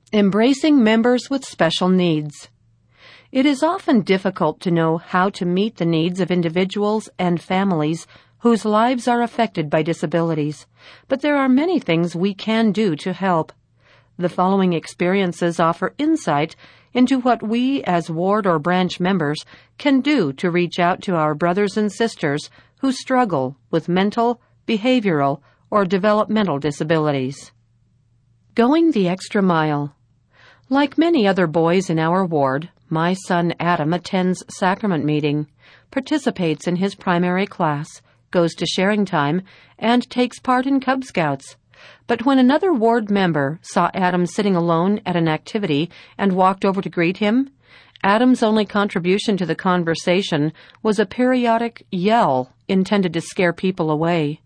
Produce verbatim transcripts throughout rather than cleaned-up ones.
Embracing members with special needs. It is often difficult to know how to meet the needs of individuals and families whose lives are affected by disabilities, but there are many things we can do to help. The following experiences offer insight into what we as ward or branch members can do to reach out to our brothers and sisters who struggle with mental, behavioral, or developmental disabilities. Going the extra mile. Like many other boys in our ward, my son Adam attends sacrament meeting, participates in his primary class, goes to sharing time, and takes part in Cub Scouts. But when another ward member saw Adam sitting alone at an activity and walked over to greet him, Adam's only contribution to the conversation was a periodic yell intended to scare people away.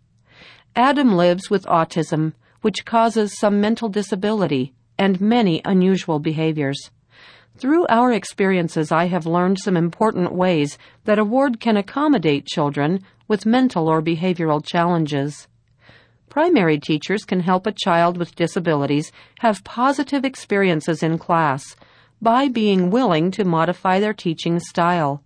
Adam lives with autism, which causes some mental disability and many unusual behaviors. Through our experiences, I have learned some important ways that a ward can accommodate children with mental or behavioral challenges. Primary teachers can help a child with disabilities have positive experiences in class by being willing to modify their teaching style.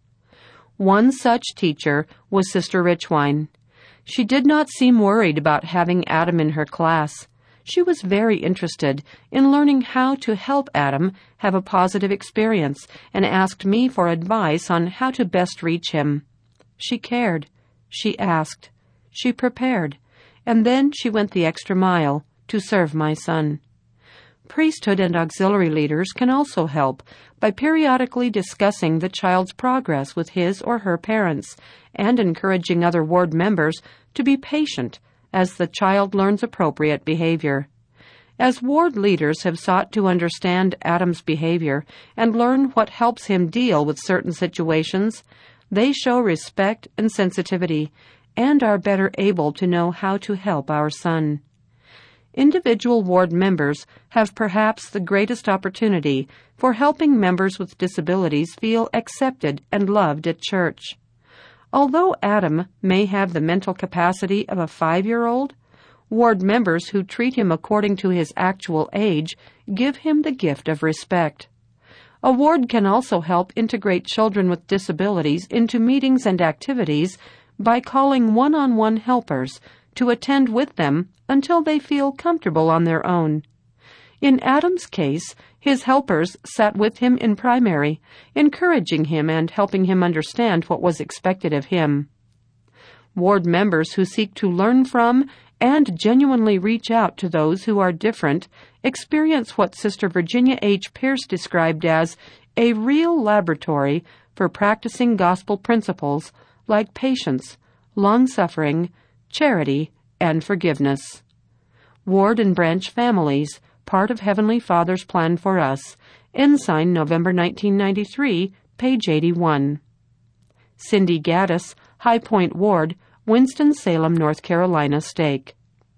One such teacher was Sister Richwine. She did not seem worried about having Adam in her class. She was very interested in learning how to help Adam have a positive experience and asked me for advice on how to best reach him. She cared. She asked. She prepared. And then she went the extra mile to serve my son. Priesthood and auxiliary leaders can also help by periodically discussing the child's progress with his or her parents and encouraging other ward members to be patient as the child learns appropriate behavior. As ward leaders have sought to understand Adam's behavior and learn what helps him deal with certain situations, they show respect and sensitivity and are better able to know how to help our son. Individual ward members have perhaps the greatest opportunity for helping members with disabilities feel accepted and loved at church. Although Adam may have the mental capacity of a five-year-old, ward members who treat him according to his actual age give him the gift of respect. A ward can also help integrate children with disabilities into meetings and activities by calling one-on-one helpers to attend with them until they feel comfortable on their own. In Adam's case, his helpers sat with him in primary, encouraging him and helping him understand what was expected of him. Ward members who seek to learn from and genuinely reach out to those who are different experience what Sister Virginia H. Pierce described as a real laboratory for practicing gospel principles like patience, long-suffering, charity, and forgiveness. Ward and branch families, part of Heavenly Father's plan for us. Ensign, November nineteen ninety-three, page eighty-one. Cindy Gaddis, High Point Ward, Winston-Salem, North Carolina, Stake.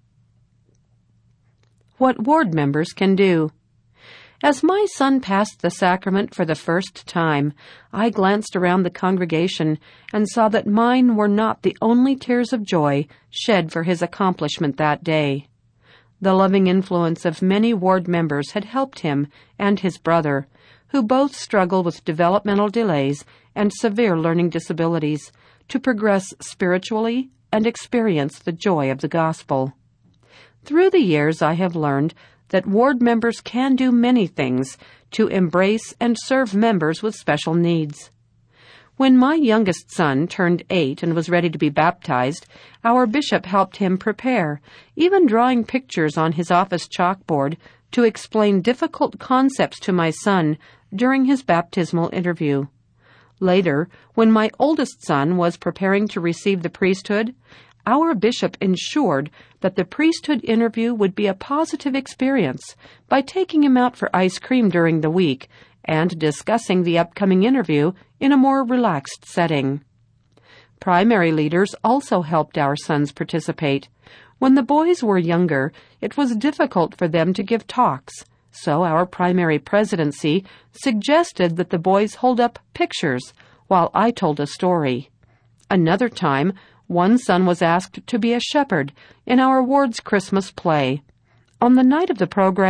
What ward members can do. As my son passed the sacrament for the first time, I glanced around the congregation and saw that mine were not the only tears of joy shed for his accomplishment that day. The loving influence of many ward members had helped him and his brother, who both struggle with developmental delays and severe learning disabilities, to progress spiritually and experience the joy of the gospel. Through the years, I have learned that ward members can do many things to embrace and serve members with special needs. When my youngest son turned eight and was ready to be baptized, our bishop helped him prepare, even drawing pictures on his office chalkboard to explain difficult concepts to my son during his baptismal interview. Later, when my oldest son was preparing to receive the priesthood, our bishop ensured that the priesthood interview would be a positive experience by taking him out for ice cream during the week and discussing the upcoming interview in a more relaxed setting. Primary leaders also helped our sons participate. When the boys were younger, it was difficult for them to give talks, so our primary presidency suggested that the boys hold up pictures while I told a story. Another time, one son was asked to be a shepherd in our ward's Christmas play. On the night of the program,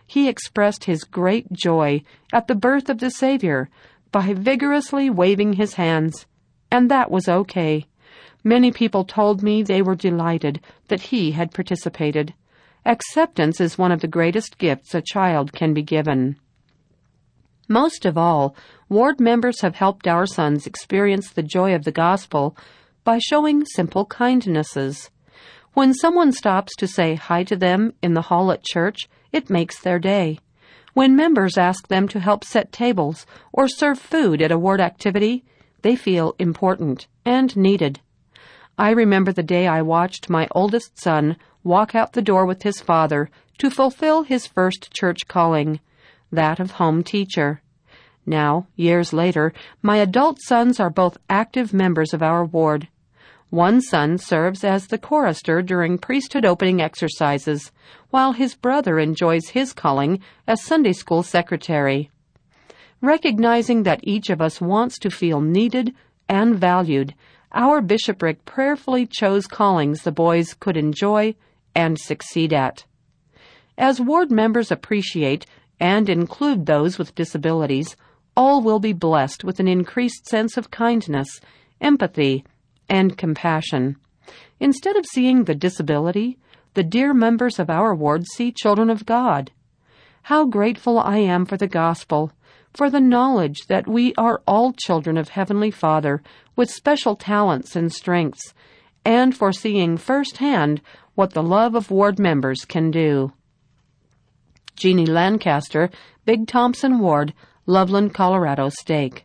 he expressed his great joy at the birth of the Savior by vigorously waving his hands, and that was okay. Many people told me they were delighted that he had participated. Acceptance is one of the greatest gifts a child can be given. Most of all, ward members have helped our sons experience the joy of the gospel by showing simple kindnesses. When someone stops to say hi to them in the hall at church, it makes their day. When members ask them to help set tables or serve food at a ward activity, they feel important and needed. I remember the day I watched my oldest son walk out the door with his father to fulfill his first church calling, that of home teacher. Now, years later, my adult sons are both active members of our ward. One son serves as the chorister during priesthood opening exercises, while his brother enjoys his calling as Sunday school secretary. Recognizing that each of us wants to feel needed and valued, our bishopric prayerfully chose callings the boys could enjoy and succeed at. As ward members appreciate and include those with disabilities, all will be blessed with an increased sense of kindness, empathy, and compassion. Instead of seeing the disability, the dear members of our ward see children of God. How grateful I am for the gospel, for the knowledge that we are all children of Heavenly Father with special talents and strengths, and for seeing firsthand what the love of ward members can do. Jeannie Lancaster, Big Thompson Ward, Loveland, Colorado, Stake.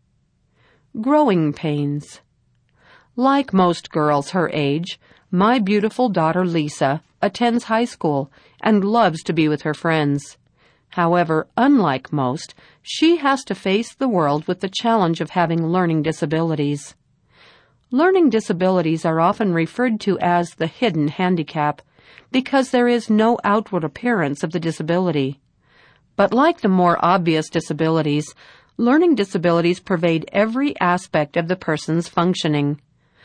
Growing pains. Like most girls her age, my beautiful daughter Lisa attends high school and loves to be with her friends. However, unlike most, she has to face the world with the challenge of having learning disabilities. Learning disabilities are often referred to as the hidden handicap because there is no outward appearance of the disability. But like the more obvious disabilities, learning disabilities pervade every aspect of the person's functioning.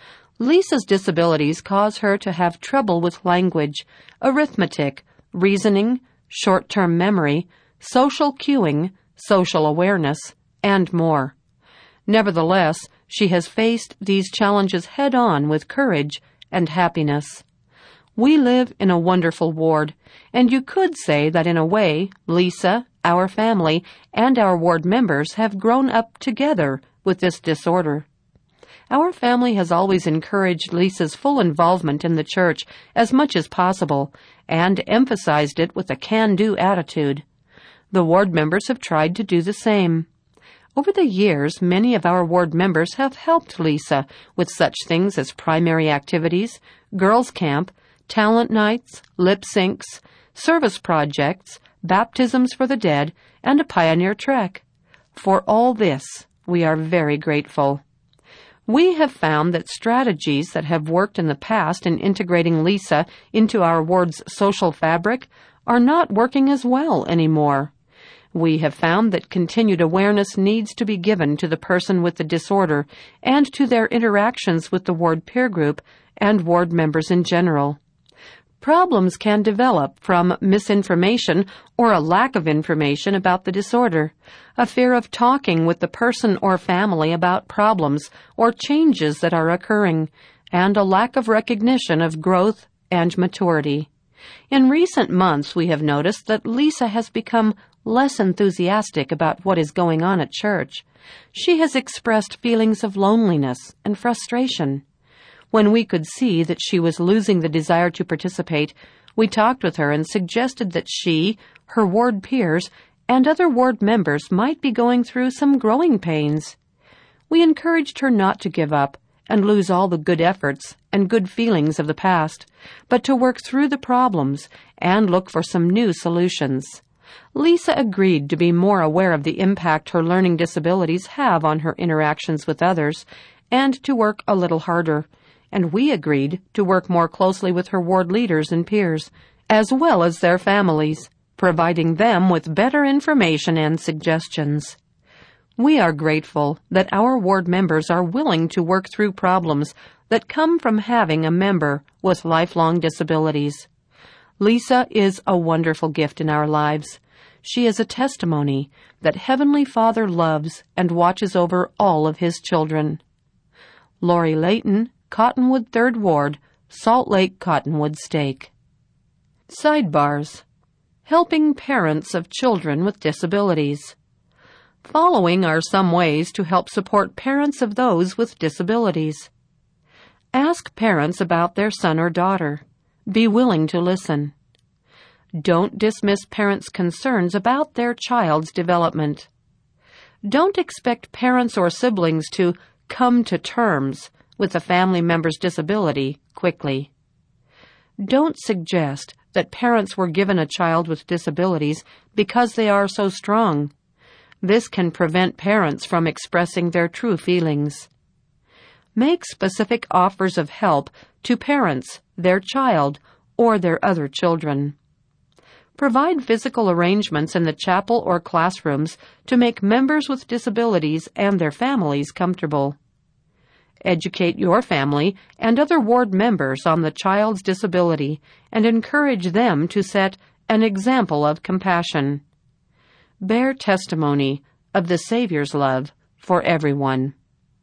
Lisa's disabilities cause her to have trouble with language, arithmetic, reasoning, short-term memory, social cueing, social awareness, and more. Nevertheless, she has faced these challenges head-on with courage and happiness. We live in a wonderful ward, and you could say that in a way, Lisa, our family, and our ward members have grown up together with this disorder. Our family has always encouraged Lisa's full involvement in the church as much as possible, and emphasized it with a can-do attitude. The ward members have tried to do the same. Over the years, many of our ward members have helped Lisa with such things as primary activities, girls' camp, talent nights, lip syncs, service projects, baptisms for the dead, and a pioneer trek. For all this, we are very grateful. We have found that strategies that have worked in the past in integrating Lisa into our ward's social fabric are not working as well anymore. We have found that continued awareness needs to be given to the person with the disorder and to their interactions with the ward peer group and ward members in general. Problems can develop from misinformation or a lack of information about the disorder, a fear of talking with the person or family about problems or changes that are occurring, and a lack of recognition of growth and maturity. In recent months, we have noticed that Lisa has become less enthusiastic about what is going on at church. She has expressed feelings of loneliness and frustration. When we could see that she was losing the desire to participate, we talked with her and suggested that she, her ward peers, and other ward members might be going through some growing pains. We encouraged her not to give up and lose all the good efforts and good feelings of the past, but to work through the problems and look for some new solutions. Lisa agreed to be more aware of the impact her learning disabilities have on her interactions with others and to work a little harder, and we agreed to work more closely with her ward leaders and peers, as well as their families, providing them with better information and suggestions. We are grateful that our ward members are willing to work through problems that come from having a member with lifelong disabilities. Lisa is a wonderful gift in our lives. She is a testimony that Heavenly Father loves and watches over all of His children. Lori Layton, Cottonwood Third Ward, Salt Lake Cottonwood Stake. Sidebars: Helping parents of children with disabilities. Following are some ways to help support parents of those with disabilities. Ask parents about their son or daughter. Be willing to listen. Don't dismiss parents' concerns about their child's development. Don't expect parents or siblings to come to terms with a family member's disability quickly. Don't suggest that parents were given a child with disabilities because they are so strong. This can prevent parents from expressing their true feelings. Make specific offers of help to parents, their child, or their other children. Provide physical arrangements in the chapel or classrooms to make members with disabilities and their families comfortable. Educate your family and other ward members on the child's disability and encourage them to set an example of compassion. Bear testimony of the Savior's love for everyone.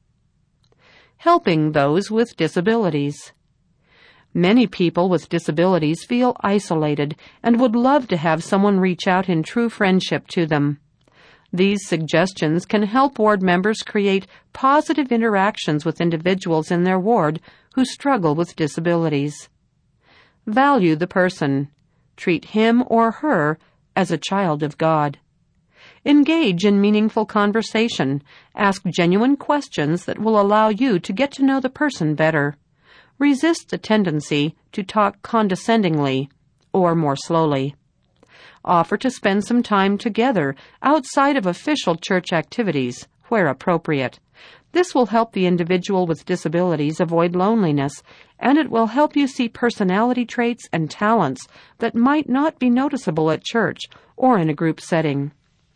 Helping those with disabilities. Many people with disabilities feel isolated and would love to have someone reach out in true friendship to them. These suggestions can help ward members create positive interactions with individuals in their ward who struggle with disabilities. Value the person. Treat him or her as a child of God. Engage in meaningful conversation. Ask genuine questions that will allow you to get to know the person better. Resist the tendency to talk condescendingly or more slowly. Offer to spend some time together outside of official church activities, where appropriate. This will help the individual with disabilities avoid loneliness, and it will help you see personality traits and talents that might not be noticeable at church or in a group setting.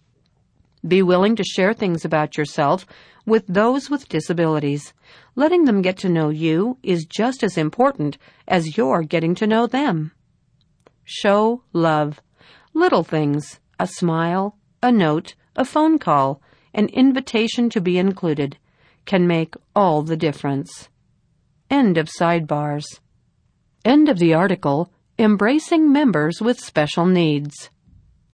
Be willing to share things about yourself with those with disabilities. Letting them get to know you is just as important as you're getting to know them. Show love. Little things, a smile, a note, a phone call, an invitation to be included, can make all the difference. End of sidebars. End of the article, Embracing Members with Special Needs.